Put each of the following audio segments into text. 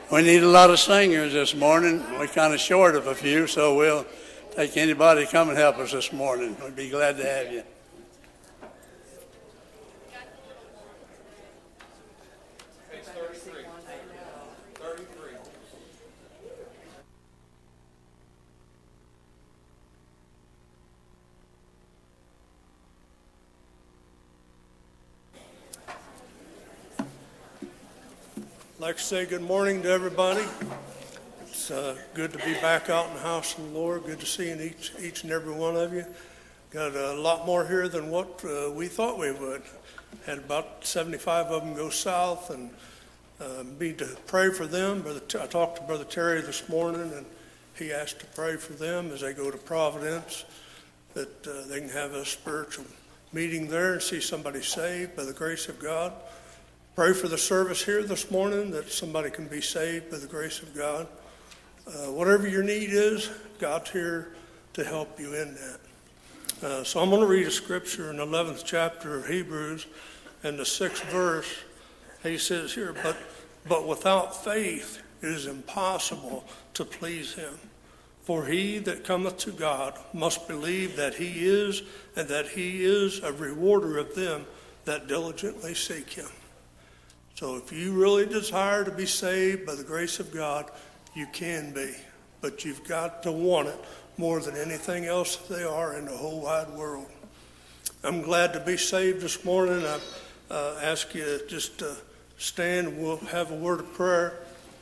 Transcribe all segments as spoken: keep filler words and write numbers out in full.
We need a lot of singers this morning. We're kind of short of a few, so we'll take anybody to come and help us this morning. We'd be glad to have you. I'd like to say good morning to everybody. It's uh, good to be back out in the house of the Lord. Good to see each, each and every one of you. Got a lot more here than what uh, we thought we would. Had about seventy-five of them go south, and uh, need to pray for them. Brother, I talked to Brother Terry this morning, and he asked to pray for them as they go to Providence, that uh, they can have a spiritual meeting there and see somebody saved by the grace of God. Pray for the service here this morning, that somebody can be saved by the grace of God. Uh, whatever your need is, God's here to help you in that. Uh, so I'm going to read a scripture in the eleventh chapter of Hebrews and the sixth verse. He says here, but, but without faith it is impossible to please him. For he that cometh to God must believe that he is, and that he is a rewarder of them that diligently seek him. So if you really desire to be saved by the grace of God, you can be. But you've got to want it more than anything else they are in the whole wide world. I'm glad to be saved this morning. I uh, ask you to just uh, stand and we'll have a word of prayer.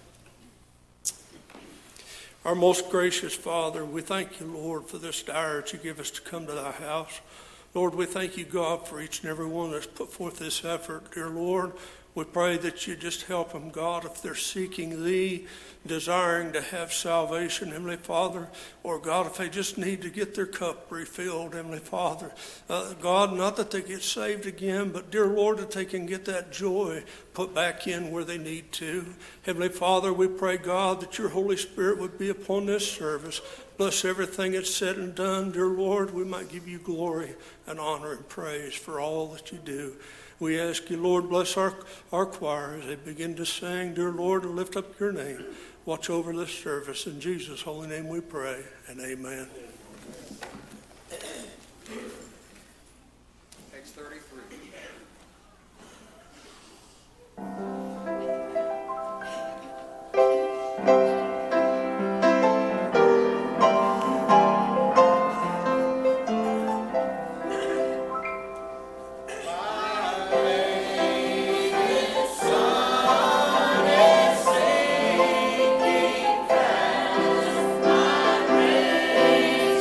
Our most gracious Father, we thank you, Lord, for this hour that you give us to come to thy house. Lord, we thank you, God, for each and every one that's put forth this effort. Dear Lord, we pray that you just help them, God, if they're seeking thee, desiring to have salvation, Heavenly Father, or God, if they just need to get their cup refilled, Heavenly Father. Uh, God, not that they get saved again, but dear Lord, that they can get that joy put back in where they need to. Heavenly Father, we pray, God, that your Holy Spirit would be upon this service. Bless everything that's said and done, dear Lord. We might give you glory and honor and praise for all that you do. We ask you, Lord, bless our, our choir as they begin to sing, dear Lord, and lift up your name. Watch over this service. In Jesus' holy name we pray, and amen. Page thirty-three. Thank you.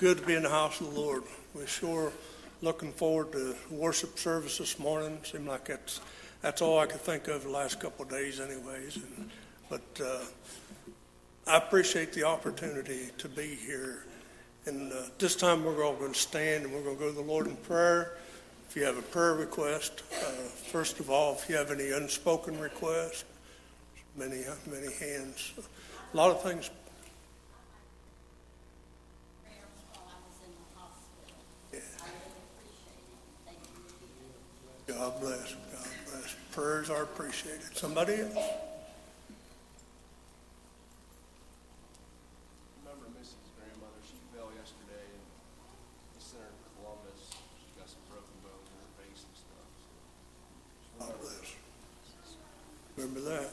good to be in the house of the Lord. We're sure looking forward to worship service this morning. Seemed like that's that's all I could think of the last couple of days, anyways. And, but uh, I appreciate the opportunity to be here. And uh, this time we're all going to stand and we're going to go to the Lord in prayer. If you have a prayer request, uh, first of all, if you have any unspoken requests, many many hands, a lot of things. God bless, God bless. Prayers are appreciated. Somebody else? Remember Missy's grandmother, she fell yesterday in the center of Columbus. She's got some broken bones in her face and stuff. So God bless. Remember that.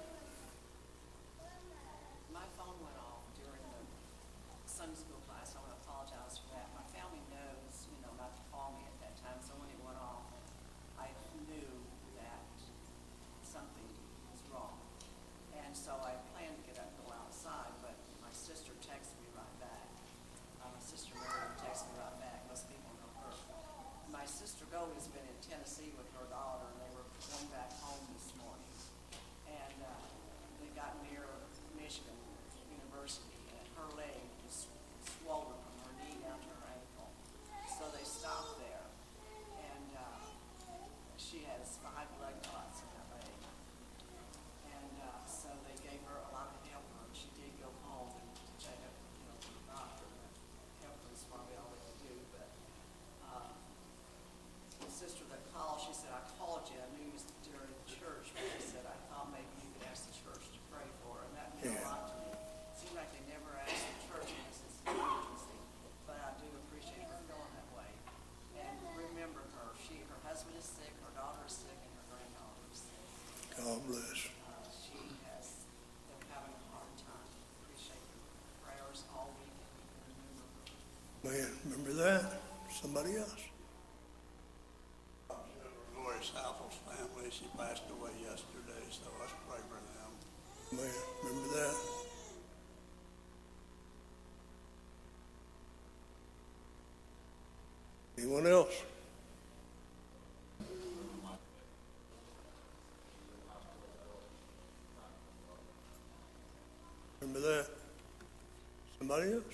My phone went off during the Sunday school class. I want to apologize for that. My family knows, you know, not to call me at that time, so when it went off, I knew that something was wrong. And so I planned to get up and go outside, but my sister texted me right back. Uh, my sister Mary texted me right back. Most people know her. My sister Goldie's been in Tennessee with her daughter, and they were going back home this morning. And uh, they got near Michigan University, and her leg was swollen from her knee down to her ankle. So they stopped there, and uh, she has five blood clots in her leg. And uh, so they gave her a lot of help. She did go home and check up, you know, with the doctor. Help was probably all they could do, but uh, the sister that called, she said, I called you. I knew you was during church, but she said, I thought maybe you could ask the church to pray for her. And that meant Yeah. a lot to me. It seemed like they never asked the church unless it's an emergency. But I do appreciate her feeling that way. And remember her. She, her husband is sick, her daughter is sick, and her granddaughter is sick. God bless. Uh, she has been having a hard time. Appreciate your prayers all week and remember her. Man, remember that? Somebody else? Gloria Southall's family, she passed away yesterday, so let's pray for them. Man, remember that? Anyone else? Remember that? Somebody else?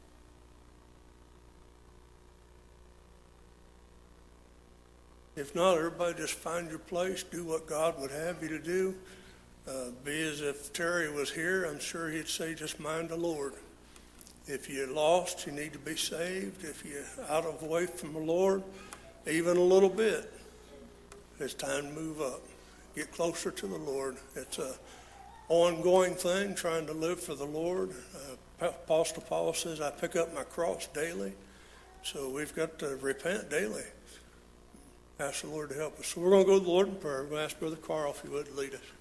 If not, everybody just find your place, do what God would have you to do. Uh, be as if Terry was here, I'm sure he'd say, just mind the Lord. If you're lost, you need to be saved. If you're out of the way from the Lord, even a little bit, it's time to move up. Get closer to the Lord. It's a ongoing thing, trying to live for the Lord. Uh, Apostle Paul says, I pick up my cross daily. So we've got to repent daily. Ask the Lord to help us. So we're going to go to the Lord in prayer. We're going to ask Brother Carl if he would lead us.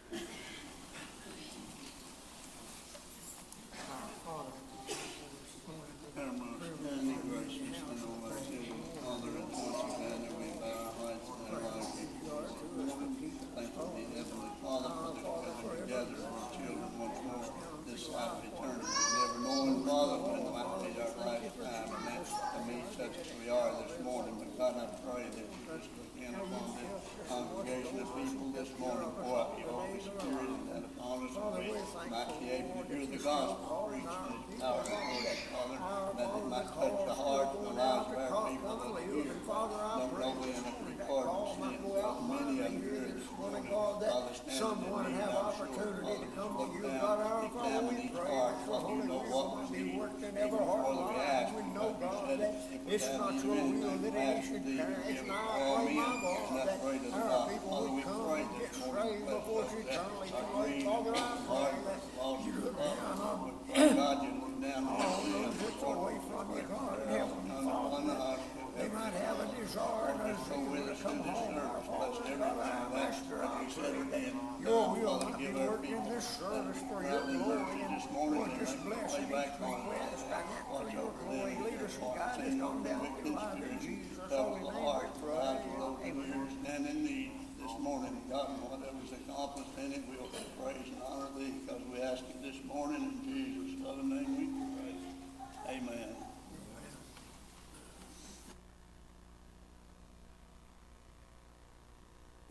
Congregation of people this morning, pour out your Holy Spirit and upon us, and we might be able to hear the gospel preached in its power, Father, that it might touch the hearts and the lives of our people that are here. Don't know we in a recording sin, but many of them here this morning, Father, someone have opportunity to come to you, God, our Father, we pray for Holy Ghost to be working in every heart and life. We know, God, that it's not your will that any should perish. It's not our my God, that our people would come and get saved before you eternally too. Father, I pray that you look down on all those that's away from you, God, and help them, Father. They might have a desire and a zeal to come home, our Father, God, our Master. I pray that your will might be working in this service for your glory. And Lord, just bless and each request. I ask for your glory. Lead us and guide us on down the line in Jesus' holy name. We pray. Amen. Stand in need this morning, God, and whatever's accomplished in it, we'll praise and honor thee, because we ask it this morning in Jesus' other name we pray. Amen.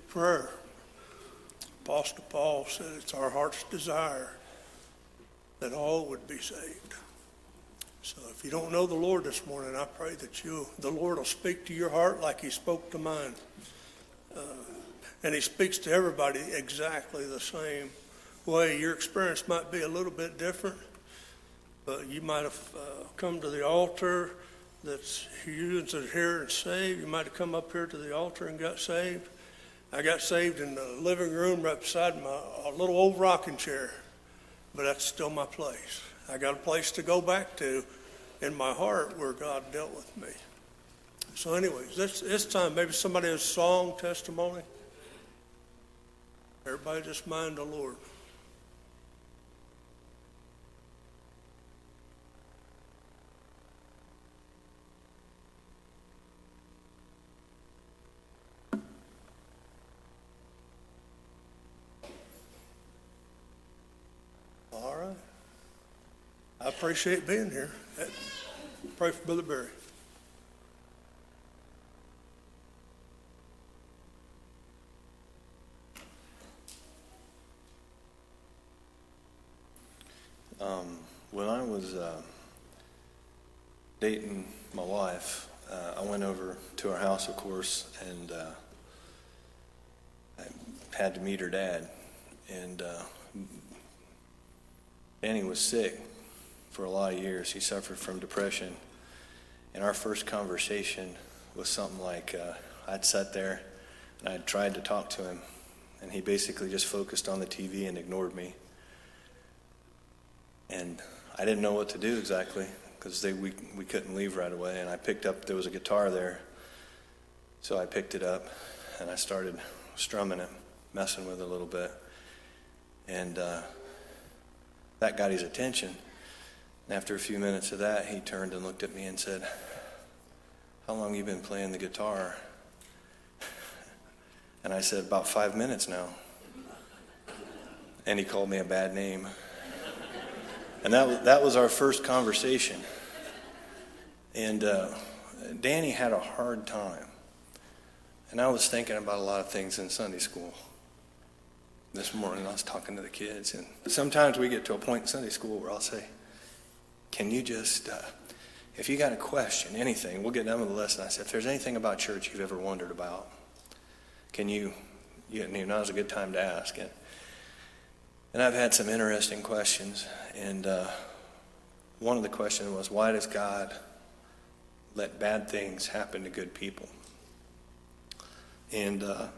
prayer. Apostle Paul said it's our heart's desire that all would be saved. So if you don't know the Lord this morning, I pray that you, the Lord will speak to your heart like he spoke to mine. Uh, and he speaks to everybody exactly the same way. Your experience might be a little bit different, but you might have uh, come to the altar that's you and said, here and saved. You might have come up here to the altar and got saved. I got saved in the living room right beside my a little old rocking chair, but that's still my place. I got a place to go back to in my heart where God dealt with me. So anyways, this, this time maybe somebody has song, testimony. Everybody just mind the Lord. All right. I appreciate being here. Pray for Brother Barry. Um, when I was uh, dating my wife, uh, I went over to her house, of course, and uh, I had to meet her dad. And uh, Danny was sick for a lot of years. He suffered from depression. And our first conversation was something like, uh, I'd sat there and I'd tried to talk to him, and he basically just focused on the T V and ignored me. And I didn't know what to do exactly, because they we we couldn't leave right away. And I picked up, there was a guitar there, so I picked it up and I started strumming it, messing with it a little bit. And uh, that got his attention. And after a few minutes of that, he turned and looked at me and said, "How long have you been playing the guitar?" And I said, "About five minutes now." And he called me a bad name. And that, that was our first conversation. And uh, Danny had a hard time. And I was thinking about a lot of things in Sunday school. This morning I was talking to the kids. And sometimes we get to a point in Sunday school where I'll say, can you just, uh, if you got a question, anything, we'll get done with the lesson. I said, if there's anything about church you've ever wondered about, can you, you know, now's a good time to ask it. And I've had some interesting questions, and uh, one of the questions was, why does God let bad things happen to good people? And uh,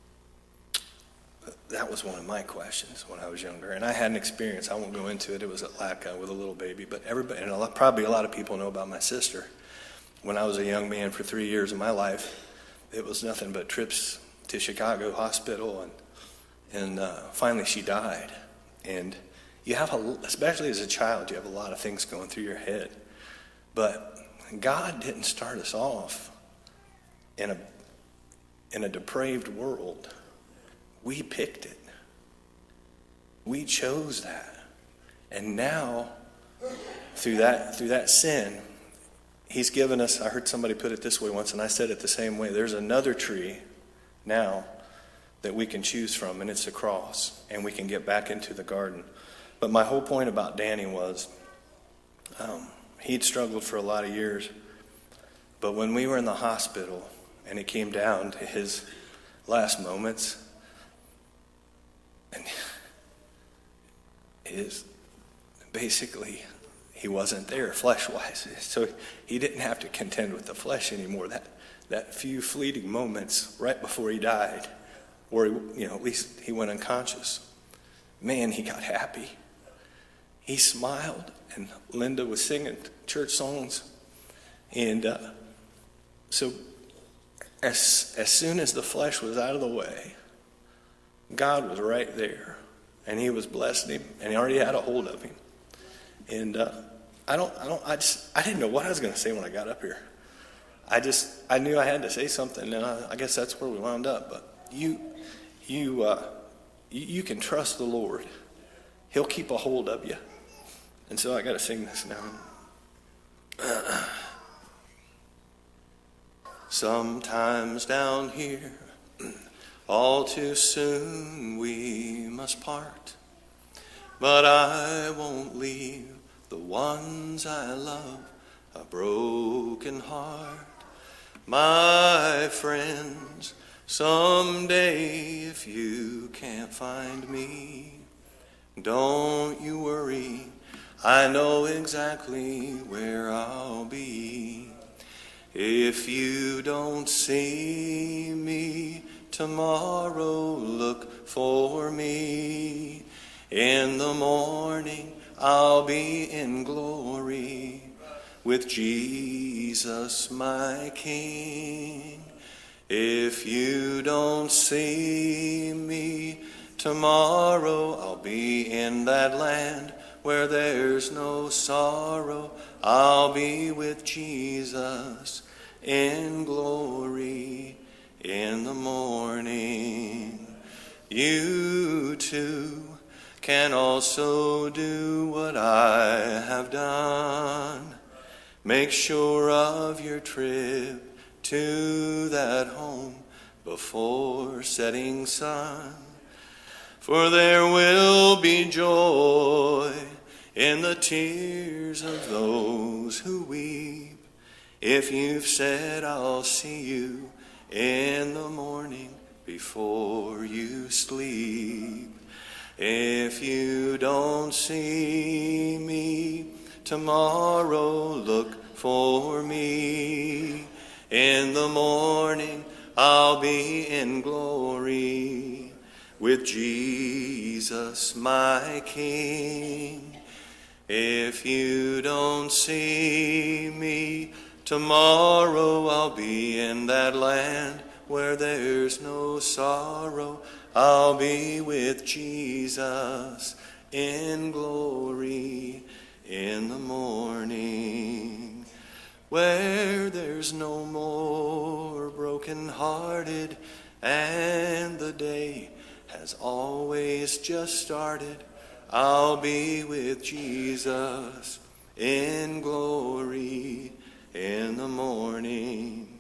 that was one of my questions when I was younger. And I had an experience, I won't go into it, it was at L A C A with a little baby, but everybody, and a lot, probably a lot of people know about my sister. When I was a young man for three years of my life, it was nothing but trips to Chicago hospital, and And uh, finally she died. And you have, a, especially as a child, you have a lot of things going through your head. But God didn't start us off in a, in a depraved world. We picked it. We chose that. And now, through that, through that sin, he's given us, I heard somebody put it this way once, and I said it the same way, there's another tree now that we can choose from, and it's the cross, and we can get back into the garden. But my whole point about Danny was, um, he'd struggled for a lot of years, but when we were in the hospital, and it came down to his last moments, and his, basically, he wasn't there flesh-wise, so he didn't have to contend with the flesh anymore. That, that few fleeting moments right before he died, or, you know, at least he went unconscious. Man, he got happy. He smiled, and Linda was singing church songs. And uh, so as, as soon as the flesh was out of the way, God was right there. And he was blessing him, and he already had a hold of him. And uh, I don't, I don't, I just, I didn't know what I was going to say when I got up here. I just, I knew I had to say something, and I, I guess that's where we wound up. But you, you, uh, you, you can trust the Lord. He'll keep a hold of you. And so I got to sing this now. Uh, sometimes down here all too soon we must part. But I won't leave the ones I love a broken heart. My friends, someday if you can't find me, don't you worry, I know exactly where I'll be. If you don't see me tomorrow, look for me. In the morning I'll be in glory with Jesus my King. If you don't see me tomorrow, I'll be in that land where there's no sorrow. I'll be with Jesus in glory in the morning. You too can also do what I have done. Make sure of your trip to that home before setting sun. For there will be joy in the tears of those who weep. If you've said, I'll see you in the morning before you sleep. If you don't see me tomorrow, look for me. In the morning I'll be in glory with Jesus my King. If you don't see me tomorrow, I'll be in that land where there's no sorrow. I'll be with Jesus in glory in the morning, where there's no more broken-hearted, and the day has always just started. I'll be with Jesus in glory in the morning.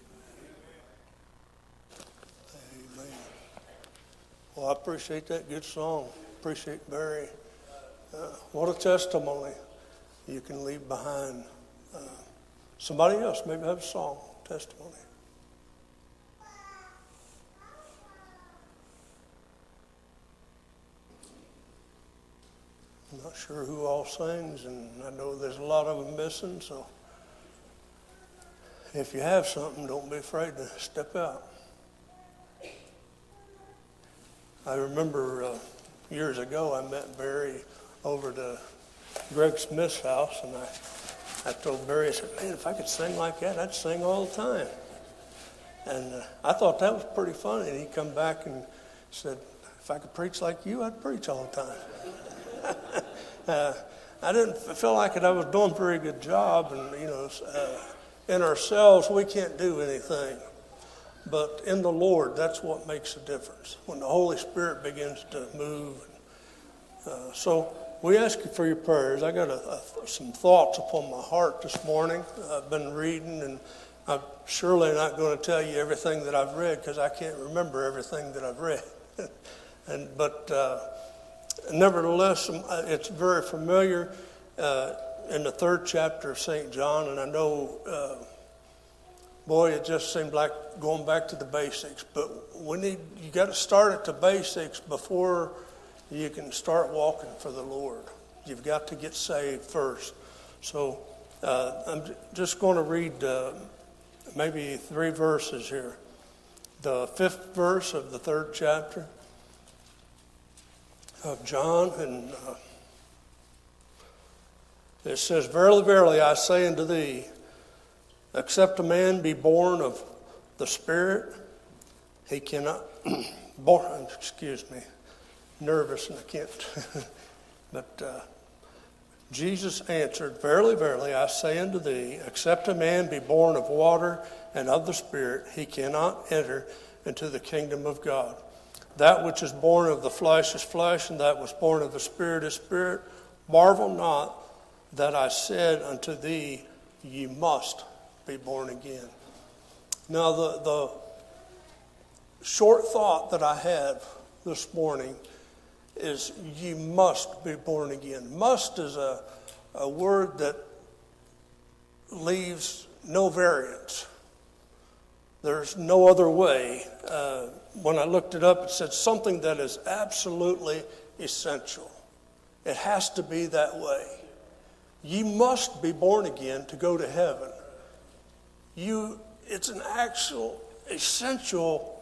Amen. Well, I appreciate that good song. Appreciate Barry. Uh, what a testimony you can leave behind. Uh, somebody else maybe have a song, testimony. I'm not sure who all sings, and I know there's a lot of them missing, so if you have something, don't be afraid to step out. I remember uh, years ago I met Barry over to Greg Smith's house, and I, I told Barry, I said, man, if I could sing like that, I'd sing all the time. And uh, I thought that was pretty funny, and he come back and said, if I could preach like you, I'd preach all the time. uh, I didn't feel like it. I was doing a very good job, and, you know, uh, in ourselves, we can't do anything. But in the Lord, that's what makes a difference, when the Holy Spirit begins to move. Uh, so we ask you for your prayers. I got a, a, some thoughts upon my heart this morning. I've been reading, and I'm surely not going to tell you everything that I've read, because I can't remember everything that I've read. and But uh, nevertheless, it's very familiar uh, in the third chapter of Saint John, and I know... Uh, Boy, it just seemed like going back to the basics. But we need, you got to start at the basics before you can start walking for the Lord. You've got to get saved first. So uh, I'm just going to read uh, maybe three verses here. The fifth verse of the third chapter of John, and uh, it says, Verily, verily, I say unto thee, except a man be born of the Spirit, he cannot, born, excuse me, nervous and I can't, but uh, Jesus answered, Verily, verily, I say unto thee, except a man be born of water and of the Spirit, he cannot enter into the kingdom of God. That which is born of the flesh is flesh, and that which is born of the Spirit is spirit. Marvel not that I said unto thee, ye must be born again. Now, the, short thought that I have this morning is you must be born again. Must is a, a word that leaves no variance. There's no other way. Uh, when I looked it up, it said something that is absolutely essential. It has to be that way. You must be born again to go to heaven. You, it's an actual essential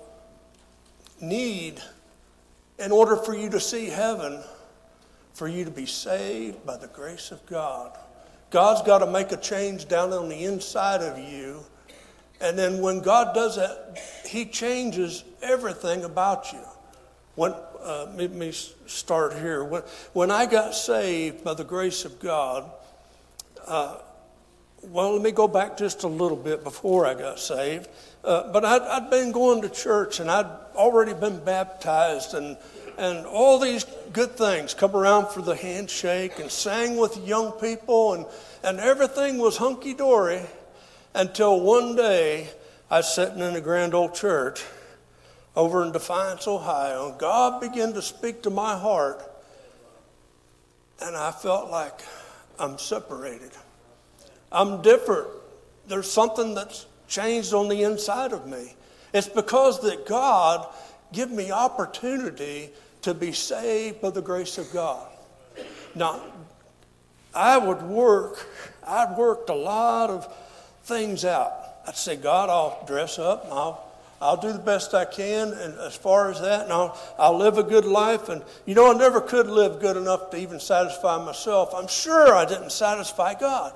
need in order for you to see heaven, for you to be saved by the grace of God. God's got to make a change down on the inside of you. And then when God does that, he changes everything about you. When, uh, let me start here. When, when I got saved by the grace of God, uh, well, let me go back just a little bit before I got saved. Uh, but I'd, I'd been going to church, and I'd already been baptized, and and all these good things, come around for the handshake and sang with young people, and, and everything was hunky-dory until one day I was sitting in a grand old church over in Defiance, Ohio, and God began to speak to my heart, and I felt like I'm separated. I'm different. There's something that's changed on the inside of me. It's because that God give me opportunity to be saved by the grace of God. Now, I would work, I'd worked a lot of things out. I'd say, God, I'll dress up, and I'll, I'll do the best I can, and as far as that, and I'll, I'll live a good life. And, you know, I never could live good enough to even satisfy myself. I'm sure I didn't satisfy God.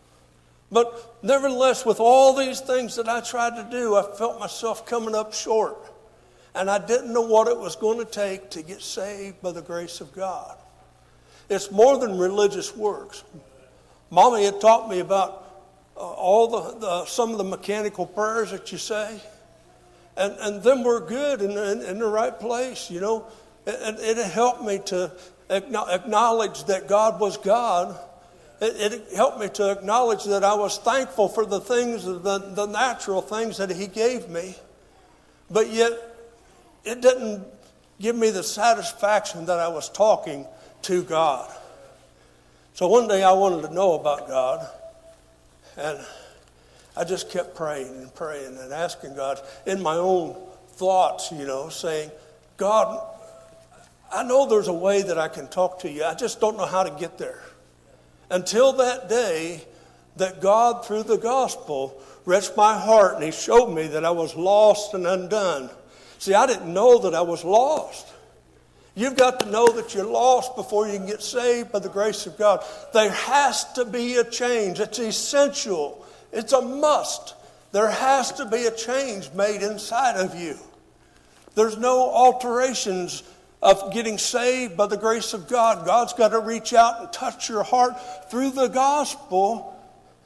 But nevertheless, with all these things that I tried to do, I felt myself coming up short. And I didn't know what it was going to take to get saved by the grace of God. It's more than religious works. Mommy had taught me about uh, all the, the some of the mechanical prayers that you say. And, and them were good and in, in, in the right place, you know. It, it helped me to acknowledge that God was God. It, it helped me to acknowledge that I was thankful for the things, the, the natural things that he gave me. But yet, it didn't give me the satisfaction that I was talking to God. So one day I wanted to know about God. And I just kept praying and praying and asking God in my own thoughts, you know, saying, God, I know there's a way that I can talk to you. I just don't know how to get there. Until that day that God, through the gospel, reached my heart and he showed me that I was lost and undone. See, I didn't know that I was lost. You've got to know that you're lost before you can get saved by the grace of God. There has to be a change. It's essential. It's a must. There has to be a change made inside of you. There's no alterations of getting saved by the grace of God. God's got to reach out and touch your heart through the gospel.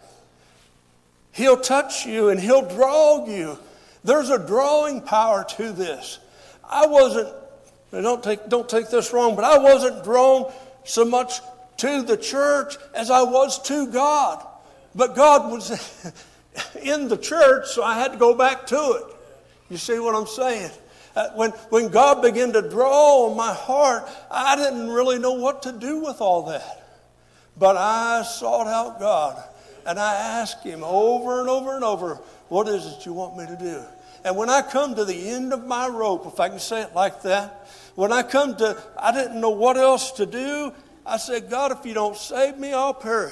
He'll touch you and he'll draw you. There's a drawing power to this. I wasn't, don't take, don't take this wrong, but I wasn't drawn so much to the church as I was to God. But God was in the church, so I had to go back to it. You see what I'm saying? Uh, when, when God began to draw on my heart, I didn't really know what to do with all that. But I sought out God, and I asked him over and over and over, what is it you want me to do? And when I come to the end of my rope, if I can say it like that, when I come to, I didn't know what else to do, I said, God, if you don't save me, I'll perish.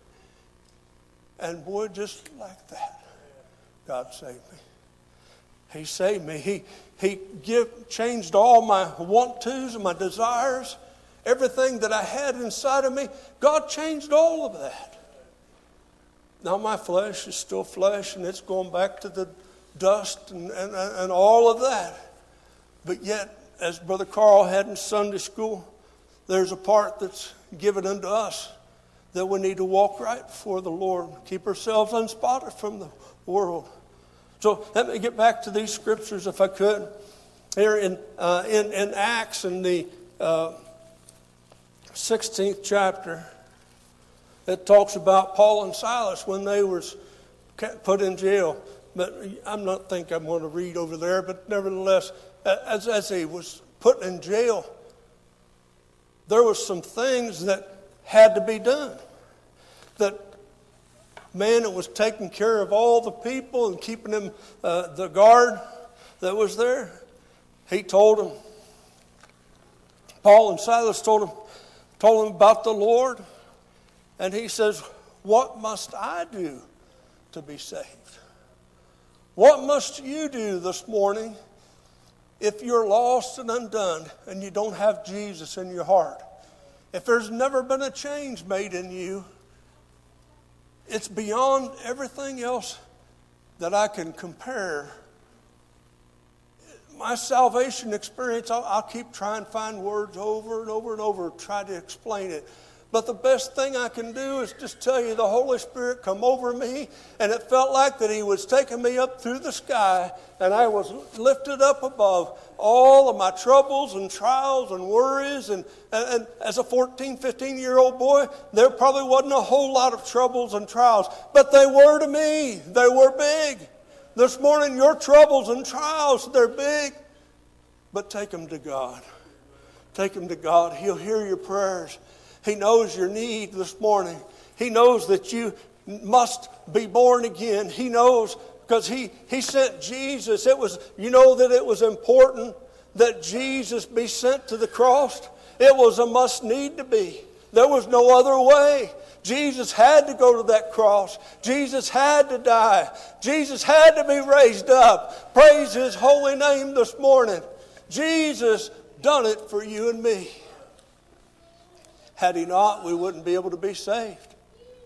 And boy, just like that, God saved me. He saved me. He, he give, changed all my want-tos and my desires. Everything that I had inside of me, God changed all of that. Now my flesh is still flesh, and it's going back to the dust and, and, and all of that. But yet, as Brother Carl had in Sunday school, there's a part that's given unto us that we need to walk right before the Lord, keep ourselves unspotted from the world. So let me get back to these scriptures if I could. Here in uh, in, in Acts, in the uh, sixteenth chapter, it talks about Paul and Silas when they were put in jail. but I'm not think I'm going to read over there, but nevertheless, as, as he was put in jail, there was some things that had to be done. That man that was taking care of all the people and keeping them, uh, the guard that was there, he told them, Paul and Silas told him, told him about the Lord, and he says, what must I do to be saved? What must you do this morning if you're lost and undone and you don't have Jesus in your heart? If there's never been a change made in you, it's beyond everything else that I can compare. My salvation experience, I'll, I'll keep trying to find words over and over and over, try to explain it. But the best thing I can do is just tell you the Holy Spirit come over me, and it felt like that He was taking me up through the sky, and I was lifted up above all of my troubles and trials and worries. And, and, and as a fourteen, fifteen-year-old boy, there probably wasn't a whole lot of troubles and trials, but they were to me. They were big. This morning, your troubles and trials, they're big, but take them to God. Take them to God. He'll hear your prayers. He knows your need this morning. He knows that you must be born again. He knows because he, he sent Jesus. It was, you know that it was important that Jesus be sent to the cross. It was a must need to be. There was no other way. Jesus had to go to that cross. Jesus had to die. Jesus had to be raised up. Praise His holy name this morning. Jesus done it for you and me. Had He not, we wouldn't be able to be saved.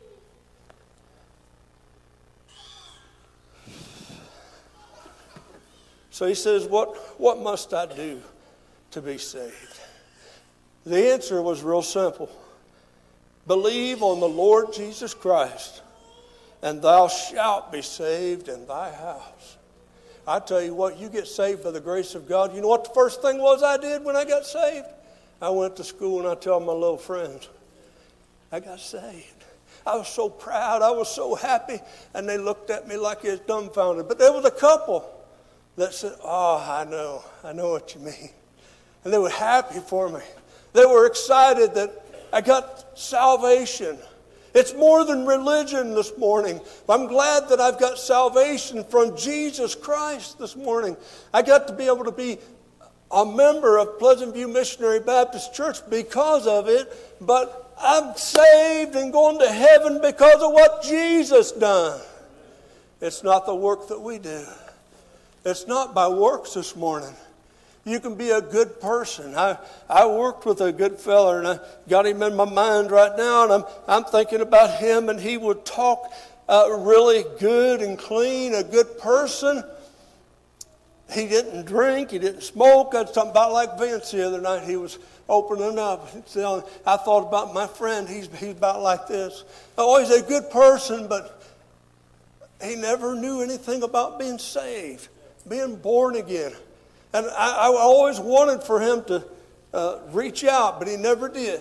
So he says, what, what must I do to be saved? The answer was real simple. Believe on the Lord Jesus Christ, and thou shalt be saved in thy house. I tell you what, you get saved by the grace of God. You know what the first thing was I did when I got saved? I went to school and I told my little friends, I got saved. I was so proud. I was so happy. And they looked at me like they was dumbfounded. But there was a couple that said, oh, I know. I know what you mean. And they were happy for me. They were excited that I got salvation. It's more than religion this morning. I'm glad that I've got salvation from Jesus Christ this morning. I got to be able to be a member of Pleasant View Missionary Baptist Church because of it, but I'm saved and going to heaven because of what Jesus done. It's not the work that we do. It's not by works this morning. You can be a good person. I, I worked with a good fella, and I got him in my mind right now, and I'm, I'm thinking about him, and he would talk uh, really good and clean, a good person. He didn't drink. He didn't smoke. I was talking about like Vince the other night. He was opening up. I thought about my friend. He's, he's about like this. Oh, he's a good person, but he never knew anything about being saved, being born again. And I, I always wanted for him to uh, reach out, but he never did.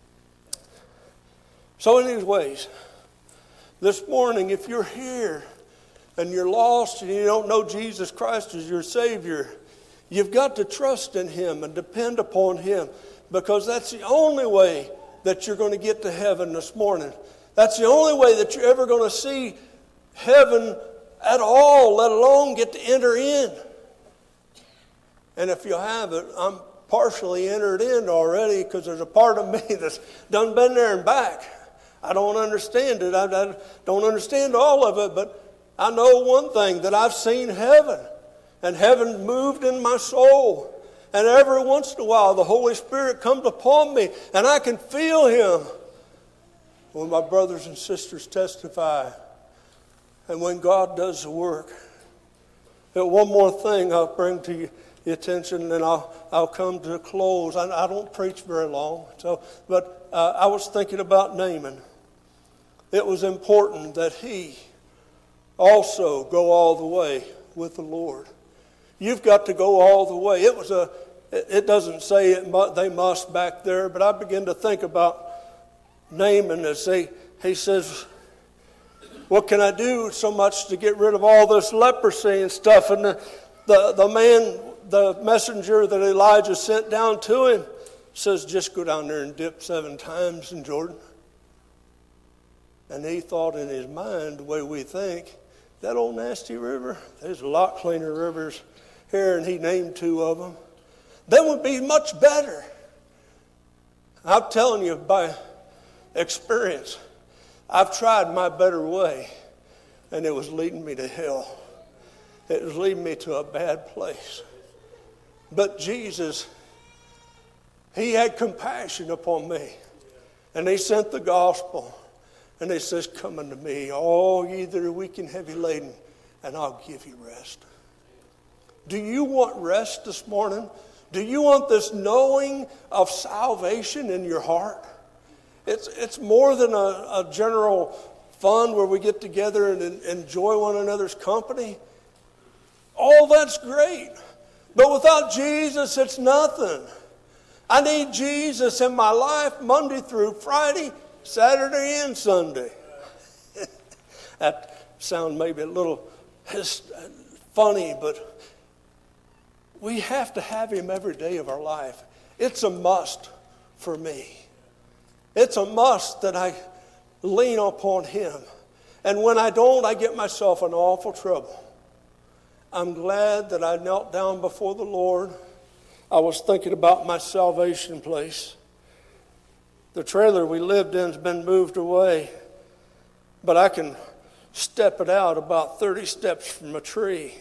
So anyways, this morning, if you're here and you're lost and you don't know Jesus Christ as your Savior, you've got to trust in Him and depend upon Him, because that's the only way that you're going to get to heaven this morning. That's the only way that you're ever going to see heaven at all, let alone get to enter in. And if you haven't, I'm partially entered in already, because there's a part of me that's done been there and back. I don't understand it. I, I don't understand all of it, but I know one thing, that I've seen heaven, and heaven moved in my soul. And every once in a while, the Holy Spirit comes upon me, and I can feel Him when my brothers and sisters testify, and when God does the work. But one more thing I'll bring to you. The attention, and I'll I'll come to a close. I, I don't preach very long, so but uh, I was thinking about Naaman. It was important that he also go all the way with the Lord. You've got to go all the way. It was a. It, it doesn't say it. Mu- they must back there, but I begin to think about Naaman as they. He says, what can I do so much to get rid of all this leprosy and stuff? And the, the, the man, the messenger that Elijah sent down to him says, just go down there and dip seven times in Jordan. And he thought in his mind, the way we think, that old nasty river, there's a lot cleaner rivers here, and he named two of them. That would be much better. I'm telling you by experience, I've tried my better way, and it was leading me to hell. It was leading me to a bad place. But Jesus, he had compassion upon me, and he sent the gospel. And he says, come unto me, all ye that are weak and heavy laden, and I'll give you rest. Do you want rest this morning? Do you want this knowing of salvation in your heart? It's, it's more than a, a general fun where we get together and, and enjoy one another's company. All that's great. But without Jesus, it's nothing. I need Jesus in my life Monday through Friday, Saturday and Sunday. That sounds maybe a little funny, but we have to have him every day of our life. It's a must for me. It's a must that I lean upon him. And when I don't, I get myself in awful trouble. I'm glad that I knelt down before the Lord. I was thinking about my salvation place. The trailer we lived in has been moved away, but I can step it out about thirty steps from a tree.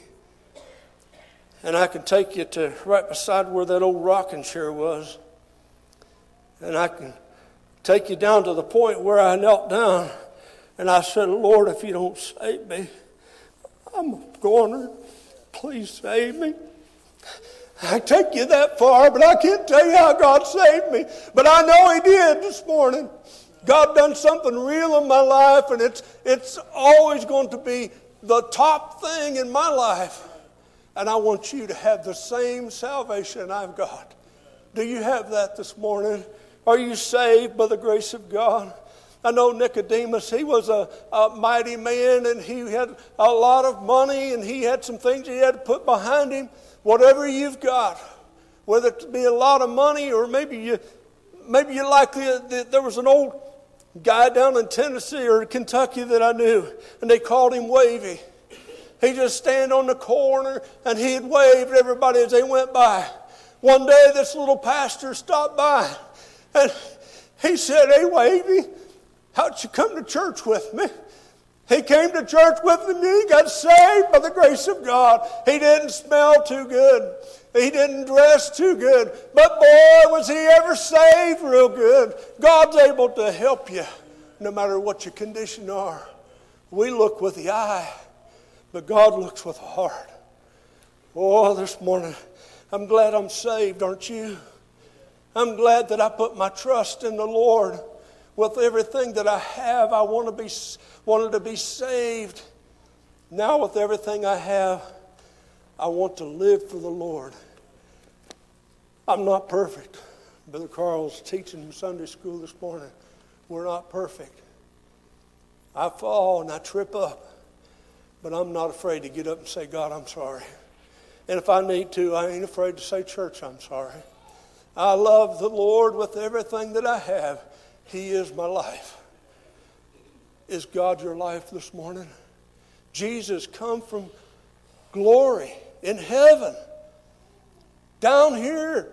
And I can take you to right beside where that old rocking chair was. And I can take you down to the point where I knelt down and I said, Lord, if you don't save me, I'm a goner. Please save me. I take you that far, but I can't tell you how God saved me. But I know he did this morning. God done something real in my life, and it's it's always going to be the top thing in my life. And I want you to have the same salvation I've got. Do you have that this morning? Are you saved by the grace of God? I know Nicodemus, he was a, a mighty man, and he had a lot of money, and he had some things he had to put behind him. Whatever you've got, whether it be a lot of money or maybe you maybe you like the, the, there was an old guy down in Tennessee or Kentucky that I knew, and they called him Wavy. He'd just stand on the corner and he'd wave at everybody as they went by. One day this little pastor stopped by and he said, hey Wavy, how'd you come to church with me? He came to church with me and he got saved by the grace of God. He didn't smell too good. He didn't dress too good. But boy, was he ever saved real good. God's able to help you no matter what your condition are. We look with the eye, but God looks with the heart. Oh, this morning, I'm glad I'm saved, aren't you? I'm glad that I put my trust in the Lord. With everything that I have, I want to be wanted to be saved. Now with everything I have, I want to live for the Lord. I'm not perfect. Brother Carl's teaching in Sunday school this morning. We're not perfect. I fall and I trip up, but I'm not afraid to get up and say, God, I'm sorry. And if I need to, I ain't afraid to say, church, I'm sorry. I love the Lord with everything that I have. He is my life. Is God your life this morning? Jesus come from glory in heaven down here,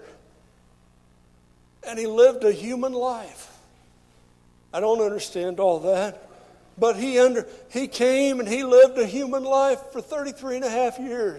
and he lived a human life. I don't understand all that, but he under he came and he lived a human life for thirty-three and a half years.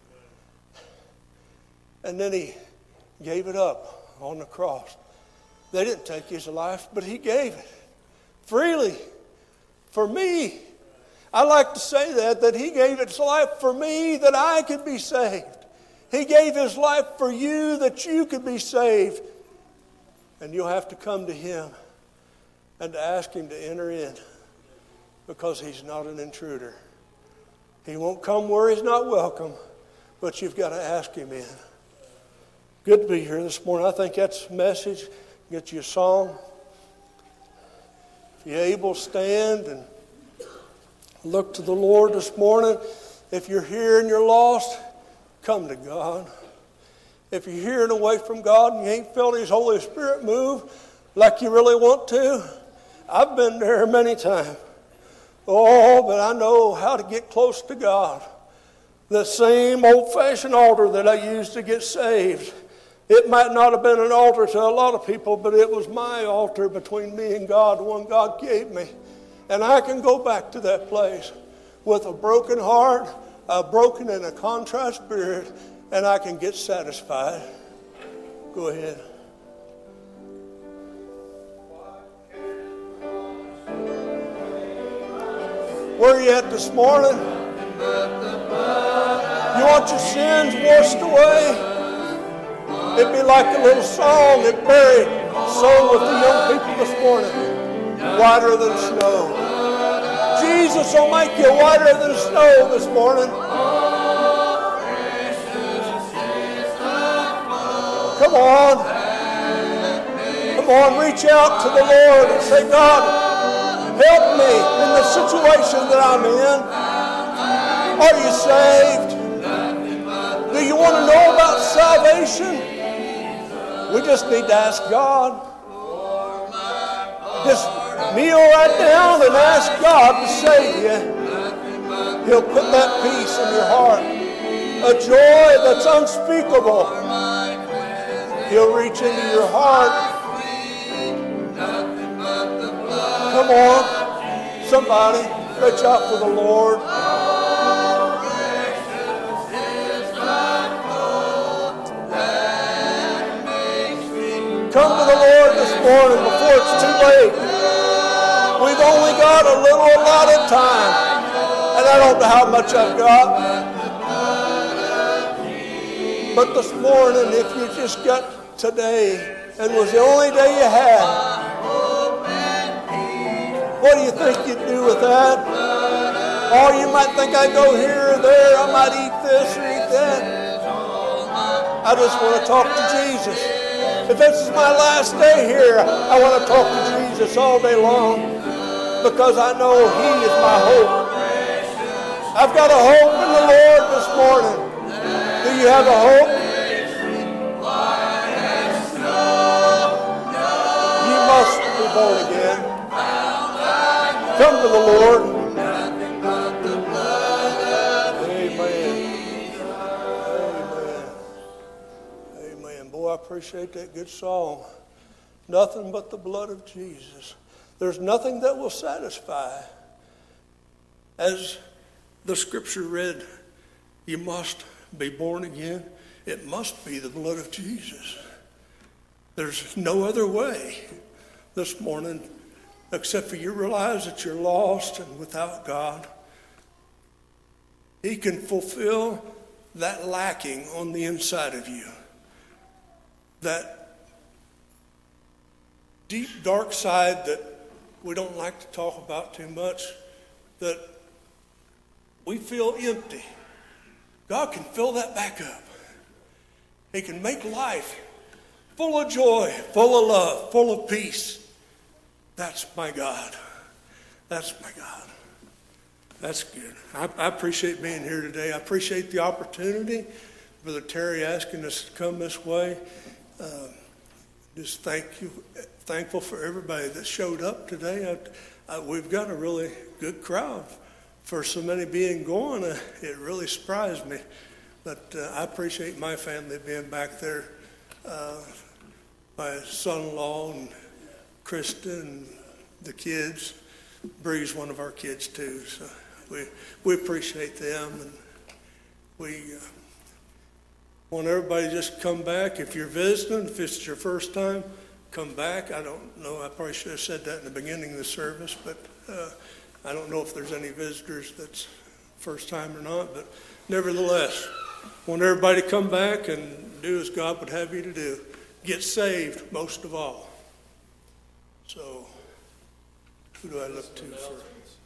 And then he gave it up on the cross. They didn't take his life, but he gave it freely for me. I like to say that, that he gave his life for me that I could be saved. He gave his life for you that you could be saved. And you'll have to come to him and to ask him to enter in, because he's not an intruder. He won't come where he's not welcome, but you've got to ask him in. Good to be here this morning. I think that's the message. Get you a song. If you're able, stand and Look to the Lord this morning. If you're here and you're lost, come to God. If you're here and away from God and you ain't felt His Holy Spirit move like you really want to, I've been there many times. Oh, but I know how to get close to God. The same old-fashioned altar that I used to get saved. It might not have been an altar to a lot of people, but it was my altar between me and God, the one God gave me. And I can go back to that place with a broken heart, a broken and a contrite spirit, and I can get satisfied. Go ahead. Where are you at this morning? You want your sins washed away? It'd be like a little song that Barry sung with the young people this morning. Whiter than snow. Jesus will make you whiter than snow this morning. Come on. Come on, reach out to the Lord and say, God, help me in the situation that I'm in. Are you saved? Do you want to know about salvation? We just need to ask God. Just kneel right down and ask God to save you. He'll put that peace in your heart, a joy that's unspeakable. He'll reach into your heart. Come on, somebody, reach out for the Lord. Come to the Lord this morning before it's too late. We've only got a little allotted time, and I don't know how much I've got. But this morning, if you just got today and was the only day you had, what do you think you'd do with that? Or you might think I go here or there, I might eat this or eat that. I just want to talk to Jesus. If this is my last day here, I want to talk to Jesus all day long because I know He is my hope. I've got a hope in the Lord this morning. Do you have a hope? You must be born again. Come to the Lord. I appreciate that good song. Nothing but the blood of Jesus. There's nothing that will satisfy. As the scripture read, you must be born again. It must be the blood of Jesus. There's no other way this morning except for you realize that you're lost and without God. He can fulfill that lacking on the inside of you. That deep, dark side that we don't like to talk about too much, that we feel empty. God can fill that back up. He can make life full of joy, full of love, full of peace. That's my God. That's my God. That's good. I, I appreciate being here today. I appreciate the opportunity. Brother Terry asking us to come this way. Uh, just thank you, thankful for everybody that showed up today. I, I, we've got a really good crowd. For so many being gone, uh, it really surprised me. But uh, I appreciate my family being back there. Uh, my son-in-law and Krista and the kids. Bree's one of our kids too. So we we appreciate them, and we. Uh, want everybody to just come back. If you're visiting, if it's your first time, come back. I don't know, I probably should have said that in the beginning of the service, but uh, I don't know if there's any visitors that's first time or not, but nevertheless, want everybody to come back and do as God would have you to do. Get saved, most of all. So, who do I look to for?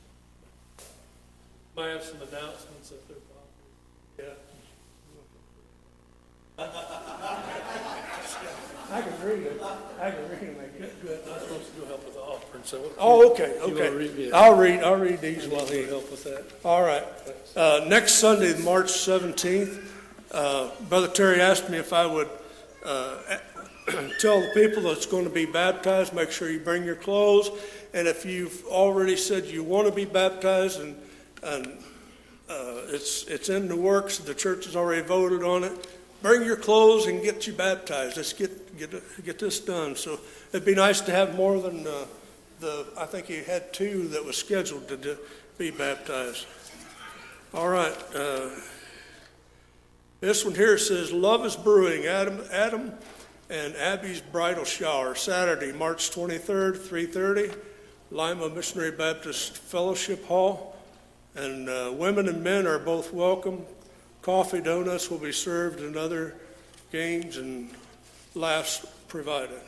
Might have some announcements if they're possible. Yeah. I can read it. I can read it. Make it good. I'm supposed to go help with the offering, so. Oh, okay, You wanna read okay. it? I'll read, I'll read these You while want he, me to help with that? all right. Uh, next Sunday, March seventeenth, uh, Brother Terry asked me if I would, uh, tell the people that's going to be baptized, make sure you bring your clothes. And if you've already said you want to be baptized and, and, uh, it's, it's in the works, the church has already voted on it, bring your clothes and get you baptized. Let's get, get, get this done. So it'd be nice to have more than, uh, the, I think you had two that was scheduled to do, be baptized. All right. Uh, this one here says, Love is Brewing, Adam, Adam and Abby's Bridal Shower, Saturday, March twenty-third, three thirty, Lima Missionary Baptist Fellowship Hall. And uh, women and men are both welcome. Coffee, donuts will be served, and other games and laughs provided.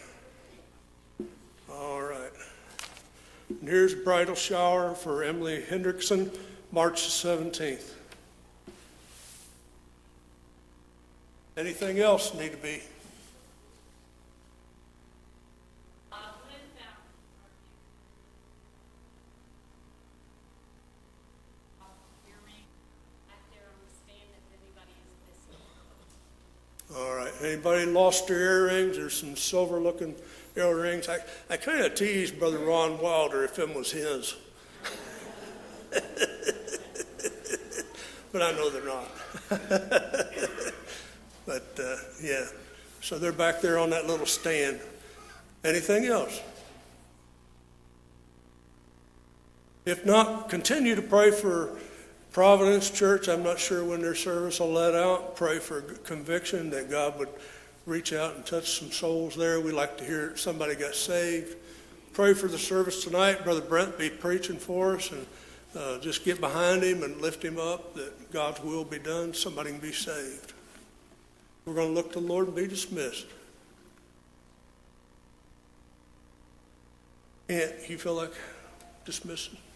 All right. And here's bridal shower for Emily Hendrickson, March seventeenth. Anything else need to be? All right. Anybody lost their earrings? There's some silver-looking earrings. I, I kind of teased Brother Ron Wilder if them was his. But I know they're not. But, uh, yeah. So they're back there on that little stand. Anything else? If not, continue to pray for Providence Church. I'm not sure when their service will let out. Pray for conviction that God would reach out and touch some souls there. We like to hear somebody got saved. Pray for the service tonight. Brother Brent be preaching for us, and uh, just get behind him and lift him up that God's will be done. Somebody can be saved. We're going to look to the Lord and be dismissed. Aunt, you feel like dismissing?